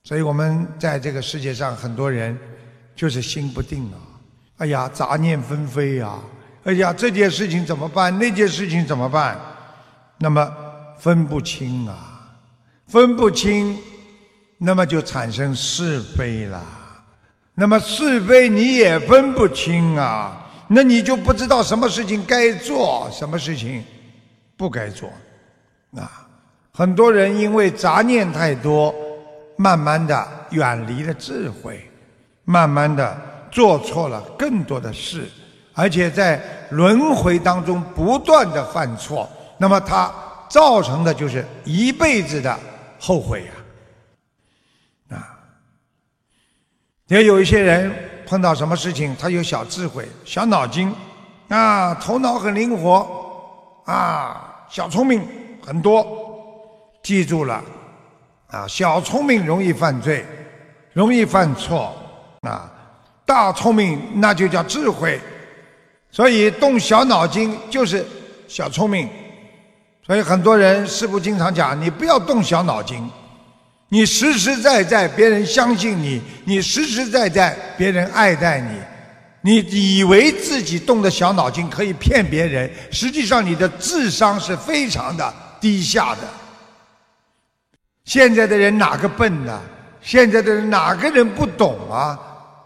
所以我们在这个世界上，很多人就是心不定啊，哎呀，杂念纷飞啊，哎呀，这件事情怎么办？那件事情怎么办？那么分不清啊，分不清，那么就产生是非了。那么是非你也分不清啊，那你就不知道什么事情该做，什么事情不该做啊。很多人因为杂念太多，慢慢的远离了智慧，慢慢的做错了更多的事，而且在轮回当中不断的犯错，那么他造成的就是一辈子的后悔啊。也有一些人碰到什么事情，他有小智慧、小脑筋啊，头脑很灵活啊，小聪明很多。记住了啊，小聪明容易犯罪，容易犯错啊，大聪明那就叫智慧。所以动小脑筋就是小聪明。所以很多人师父经常讲，你不要动小脑筋，你实实在在别人相信你，你实实在在别人爱戴你，你以为自己动的小脑筋可以骗别人，实际上你的智商是非常的低下的。现在的人哪个笨呢？现在的人哪个人不懂啊？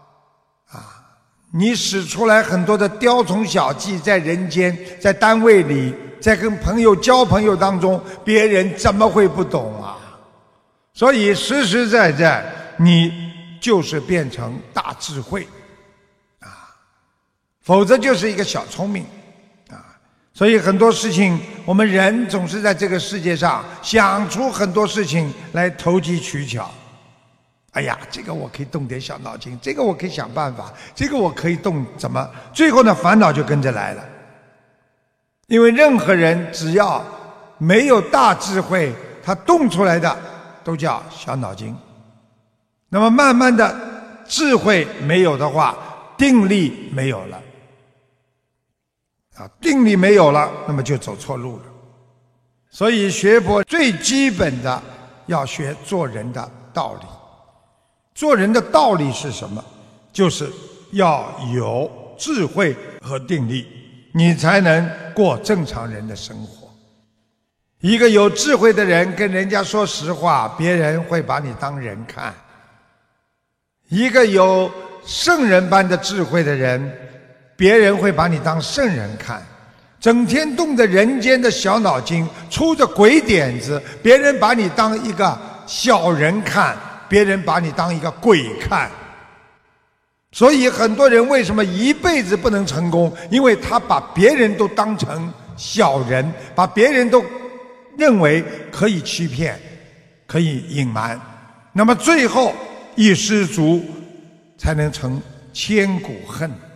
你使出来很多的雕虫小技，在人间，在单位里，在跟朋友交朋友当中，别人怎么会不懂啊？所以实实在在，你就是变成大智慧啊，否则就是一个小聪明啊。所以很多事情，我们人总是在这个世界上想出很多事情来投机取巧。哎呀，这个我可以动点小脑筋，这个我可以想办法，这个我可以动怎么？最后呢，烦恼就跟着来了。因为任何人只要没有大智慧，他动出来的都叫小脑筋。那么慢慢的，智慧没有的话，定力没有了。定力没有了，那么就走错路了。所以学佛最基本的要学做人的道理。做人的道理是什么？就是要有智慧和定力，你才能过正常人的生活。一个有智慧的人跟人家说实话，别人会把你当人看。一个有圣人般的智慧的人，别人会把你当圣人看。整天动着人间的小脑筋，出着鬼点子，别人把你当一个小人看，别人把你当一个鬼看。所以很多人为什么一辈子不能成功？因为他把别人都当成小人，把别人都认为可以欺骗，可以隐瞒，那么最后一失足才能成千古恨。